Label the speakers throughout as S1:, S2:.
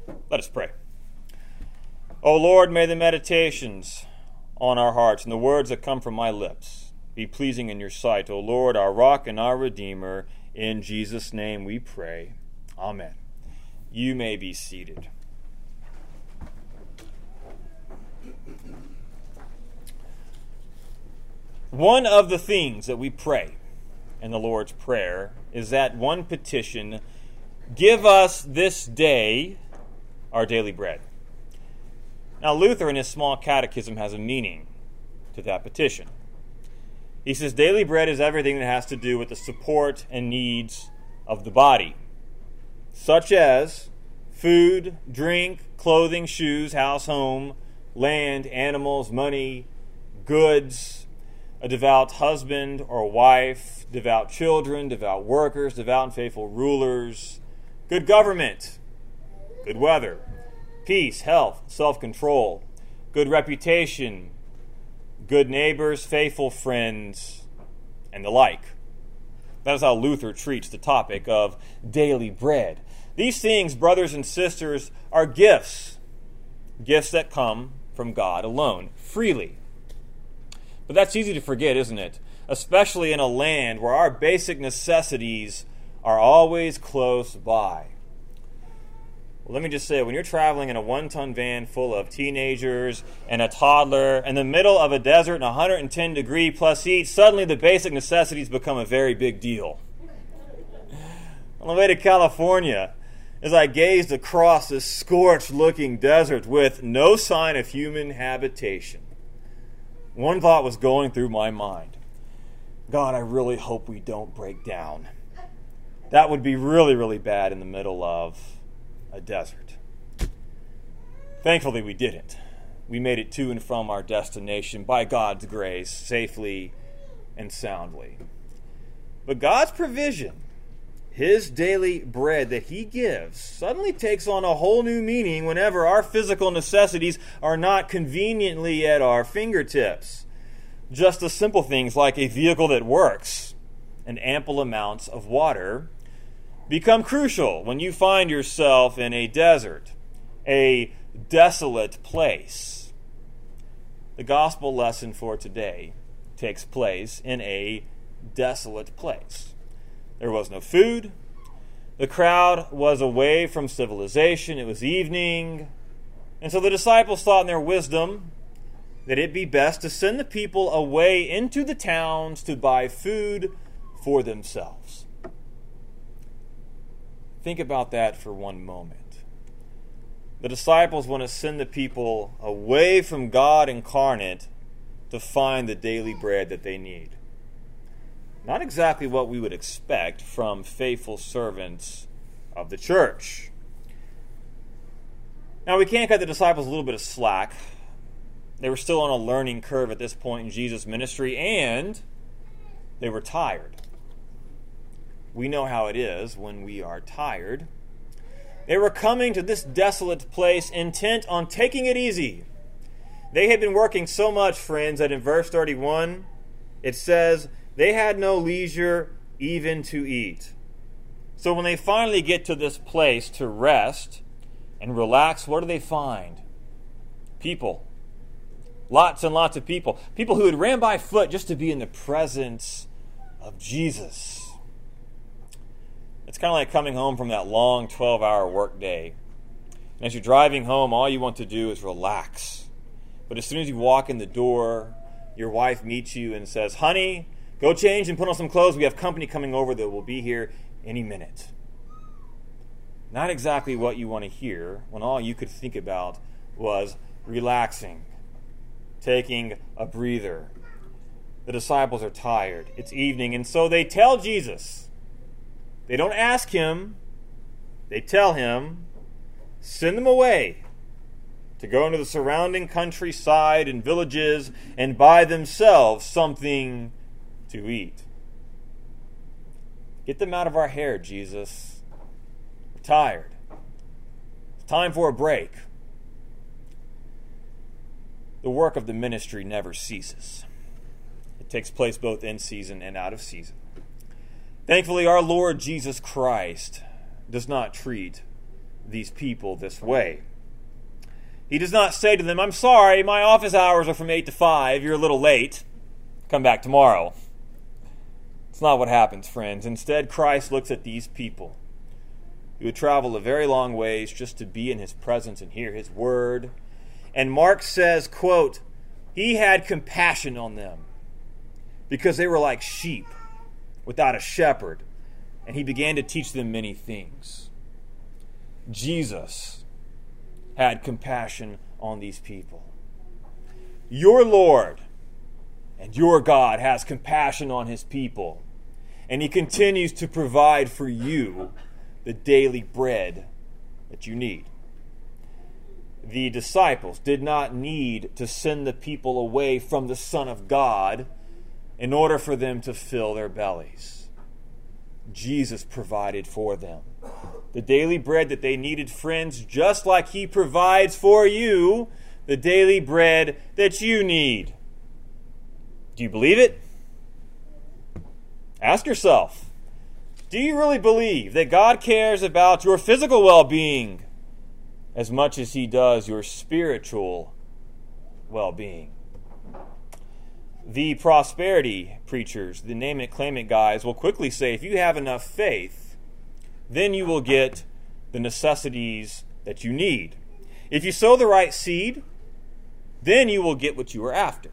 S1: Let us pray. O Lord, may the meditations on our hearts and the words that come from my lips be pleasing in your sight. O Lord, our rock and our redeemer, in Jesus' name we pray. Amen. You may be seated. One of the things that we pray in the Lord's Prayer is that one petition: give us this day our daily bread. Now, Luther in his small catechism has a meaning to that petition. He says daily bread is everything that has to do with the support and needs of the body, such as food, drink, clothing, shoes, house, home, land, animals, money, goods, a devout husband or wife, devout children, devout workers, devout and faithful rulers, good government, good weather, peace, health, self-control, good reputation, good neighbors, faithful friends, and the like. That is how Luther treats the topic of daily bread. These things, brothers and sisters, are gifts that come from God alone, freely. But that's easy to forget, isn't it? Especially in a land where our basic necessities are always close by. Well, let me just say, when you're traveling in a 1-ton van full of teenagers and a toddler in the middle of a desert in 110 degree plus heat, suddenly the basic necessities become a very big deal. On the way to California, as I gazed across this scorched-looking desert with no sign of human habitation, one thought was going through my mind. God, I really hope we don't break down. That would be really, really bad in the middle of a desert. Thankfully, we didn't. We made it to and from our destination by God's grace, safely and soundly. But God's provision, His daily bread that He gives, suddenly takes on a whole new meaning whenever our physical necessities are not conveniently at our fingertips. Just the simple things like a vehicle that works and ample amounts of water become crucial when you find yourself in a desert, a desolate place. The gospel lesson for today takes place in a desolate place. There was no food. The crowd was away from civilization. It was evening. And so the disciples thought in their wisdom that it'd be best to send the people away into the towns to buy food for themselves. Think about that for one moment. The disciples want to send the people away from God incarnate to find the daily bread that they need. Not exactly what we would expect from faithful servants of the church. Now, we can't cut the disciples a little bit of slack. They were still on a learning curve at this point in Jesus' ministry, and they were tired. We know how it is when we are tired. They were coming to this desolate place intent on taking it easy. They had been working so much, friends, that in verse 31, it says, they had no leisure even to eat. So when they finally get to this place to rest and relax, what do they find? People. Lots and lots of people. People who had ran by foot just to be in the presence of Jesus. It's kind of like coming home from that long 12-hour work day. And as you're driving home, all you want to do is relax. But as soon as you walk in the door, your wife meets you and says, honey, go change and put on some clothes. We have company coming over that will be here any minute. Not exactly what you want to hear when all you could think about was relaxing, taking a breather. The disciples are tired. It's evening, and so they tell Jesus. They don't ask him. They tell him, send them away to go into the surrounding countryside and villages and buy themselves something to eat. Get them out of our hair, Jesus. We're tired. It's time for a break. The work of the ministry never ceases. It takes place both in season and out of season. Thankfully, our Lord Jesus Christ does not treat these people this way. He does not say to them, I'm sorry, my office hours are from 8 to 5. You're a little late. Come back tomorrow. It's not what happens, friends. Instead, Christ looks at these people who would travel a very long ways just to be in his presence and hear his word. And Mark says, quote, he had compassion on them because they were like sheep without a shepherd, and he began to teach them many things. Jesus had compassion on these people. Your Lord and your God has compassion on his people, and he continues to provide for you the daily bread that you need. The disciples did not need to send the people away from the Son of God in order for them to fill their bellies. Jesus provided for them the daily bread that they needed, friends, just like he provides for you the daily bread that you need. Do you believe it? Ask yourself, do you really believe that God cares about your physical well-being as much as he does your spiritual well-being? The prosperity preachers, the name it, claim it guys, will quickly say, if you have enough faith, then you will get the necessities that you need. If you sow the right seed, then you will get what you are after.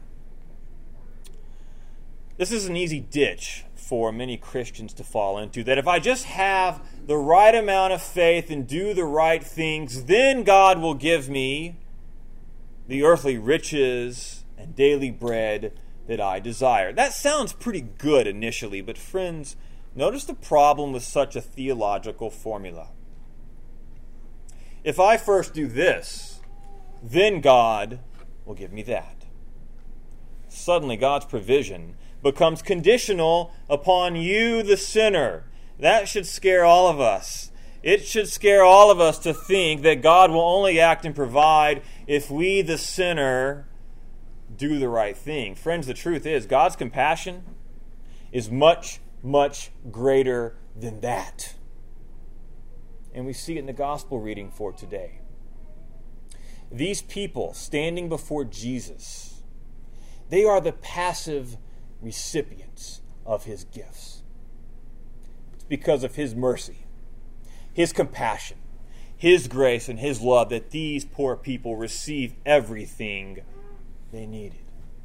S1: This is an easy ditch for many Christians to fall into, that if I just have the right amount of faith and do the right things, then God will give me the earthly riches and daily bread that I desire. That sounds pretty good initially, but friends, notice the problem with such a theological formula. If I first do this, then God will give me that. Suddenly God's provision becomes conditional upon you, the sinner. That should scare all of us. It should scare all of us to think that God will only act and provide if we, the sinner, do the right thing. Friends, the truth is, God's compassion is much, much greater than that. And we see it in the gospel reading for today. These people standing before Jesus, they are the passive recipients of his gifts. It's because of his mercy, his compassion, his grace, and his love that these poor people receive everything they needed.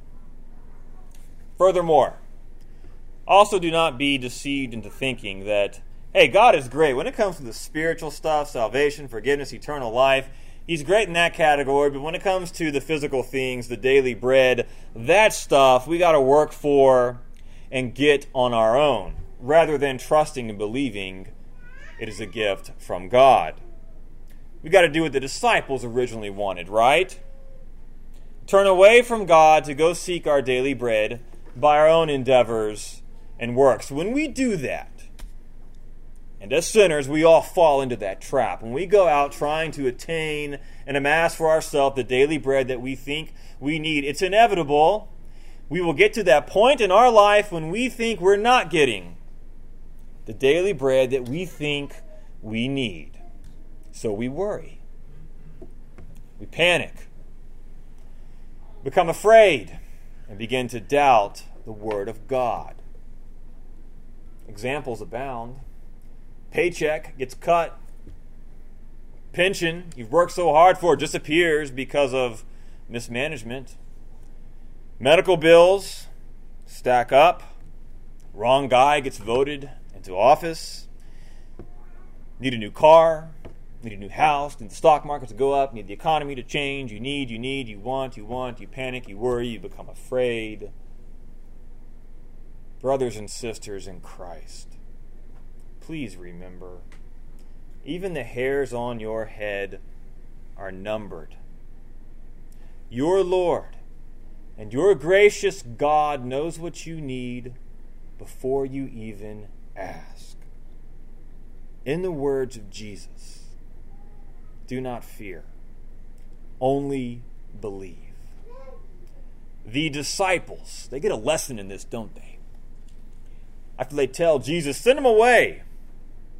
S1: Furthermore, also do not be deceived into thinking that, hey, God is great. When it comes to the spiritual stuff, salvation, forgiveness, eternal life, he's great in that category, but when it comes to the physical things, the daily bread, that stuff we got to work for and get on our own, rather than trusting and believing it is a gift from God. We got to do what the disciples originally wanted, right? Turn away from God to go seek our daily bread by our own endeavors and works. When we do that, and as sinners, we all fall into that trap. When we go out trying to attain and amass for ourselves the daily bread that we think we need, it's inevitable. We will get to that point in our life when we think we're not getting the daily bread that we think we need. So we worry. We panic. Become afraid and begin to doubt the Word of God. Examples abound. Paycheck gets cut. Pension you've worked so hard for disappears because of mismanagement. Medical bills stack up. Wrong guy gets voted into office. Need a new car. Need a new house. Need the stock market to go up. Need the economy to change. You want. You panic. You worry. You become afraid. Brothers and sisters in Christ, please remember, even the hairs on your head are numbered. Your Lord and your gracious God knows what you need before you even ask. In the words of Jesus, do not fear, only believe. The disciples, they get a lesson in this, don't they? After they tell Jesus, send them away.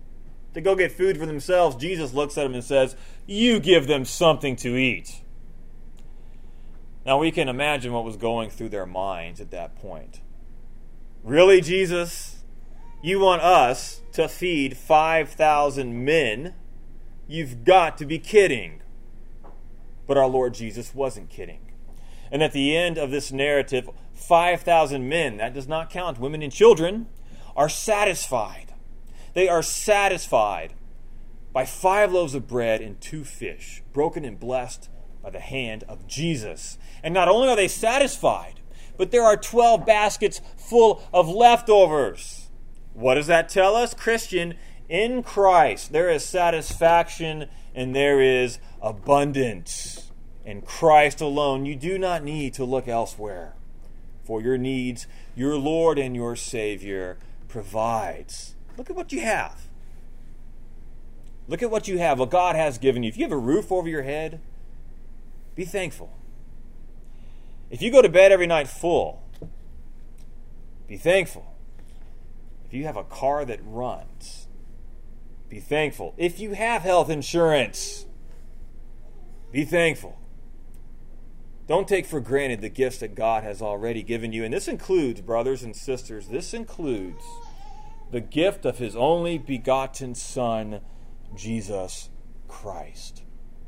S1: to go get food for themselves, Jesus looks at them and says, "You give them something to eat." Now we can imagine what was going through their minds at that point. Really, Jesus? You want us to feed 5,000 men? You've got to be kidding. But our Lord Jesus wasn't kidding. And at the end of this narrative, 5,000 men, that does not count women and children, are satisfied. They are satisfied by 5 loaves of bread and 2 fish, broken and blessed by the hand of Jesus. And not only are they satisfied, but there are 12 baskets full of leftovers. What does that tell us? Christian, in Christ there is satisfaction and there is abundance. In Christ alone, you do not need to look elsewhere. For your needs, your Lord and your Savior provides. Look at what you have. Look at what you have, what God has given you. If you have a roof over your head, be thankful. If you go to bed every night full, be thankful. If you have a car that runs, be thankful. If you have health insurance, be thankful. Don't take for granted the gifts that God has already given you. And this includes, brothers and sisters, this includes the gift of His only begotten Son, Jesus Christ.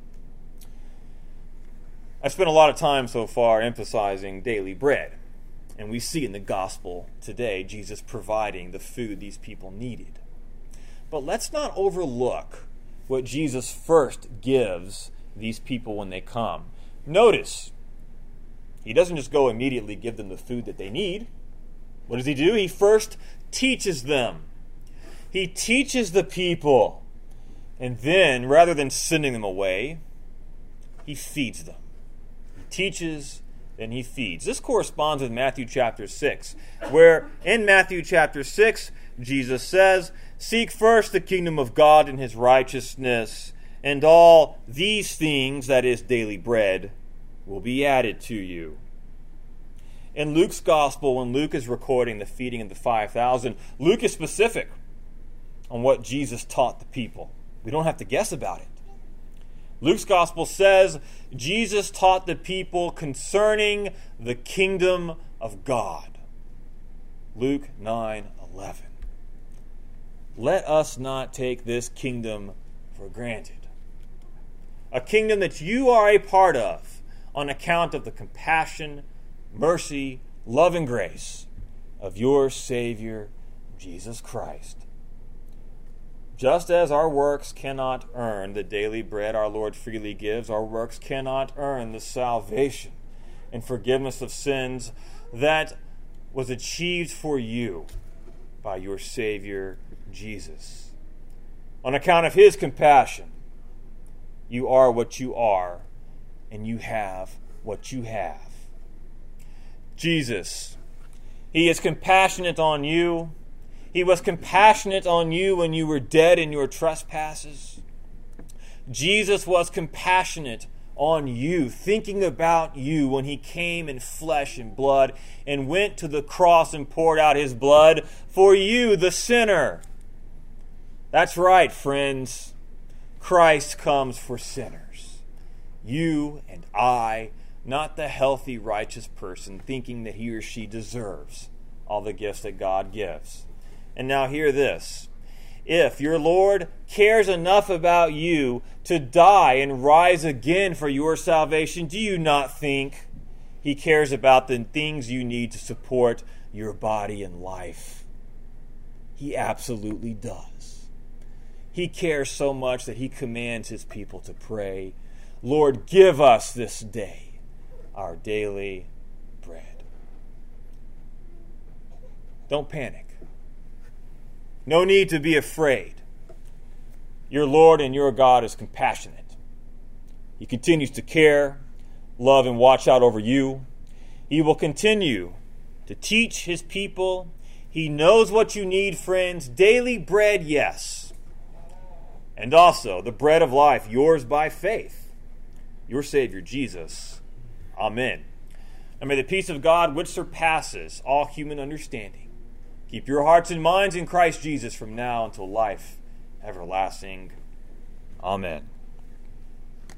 S1: I spent a lot of time so far emphasizing daily bread. And we see in the gospel today Jesus providing the food these people needed. But let's not overlook what Jesus first gives these people when they come. Notice, He doesn't just go immediately give them the food that they need. What does He do? He first teaches them. He teaches the people. And then, rather than sending them away, He feeds them. He teaches, then He feeds. This corresponds with Matthew chapter 6, where in Matthew chapter 6, Jesus says, "Seek first the kingdom of God and His righteousness, and all these things," that is daily bread, "will be added to you." In Luke's gospel, when Luke is recording the feeding of the 5,000, Luke is specific on what Jesus taught the people. We don't have to guess about it. Luke's gospel says Jesus taught the people concerning the kingdom of God. Luke 9:11. Let us not take this kingdom for granted. A kingdom that you are a part of on account of the compassion, mercy, love, and grace of your Savior, Jesus Christ. Just as our works cannot earn the daily bread our Lord freely gives, our works cannot earn the salvation and forgiveness of sins that was achieved for you by your Savior, Jesus. On account of His compassion, you are what you are, and you have what you have. Jesus, He is compassionate on you. He was compassionate on you when you were dead in your trespasses. Jesus was compassionate on you, thinking about you when He came in flesh and blood and went to the cross and poured out His blood for you, the sinner. That's right, friends. Christ comes for sinners. You and I, not the healthy, righteous person thinking that he or she deserves all the gifts that God gives. And now hear this. If your Lord cares enough about you to die and rise again for your salvation, do you not think He cares about the things you need to support your body and life? He absolutely does. He cares so much that He commands His people to pray, "Lord, give us this day our daily bread." Don't panic. No need to be afraid. Your Lord and your God is compassionate. He continues to care, love, and watch out over you. He will continue to teach His people. He knows what you need, friends. Daily bread, yes. And also the bread of life, yours by faith. Your Savior, Jesus. Amen. And may the peace of God, which surpasses all human understanding, keep your hearts and minds in Christ Jesus from now until life everlasting. Amen.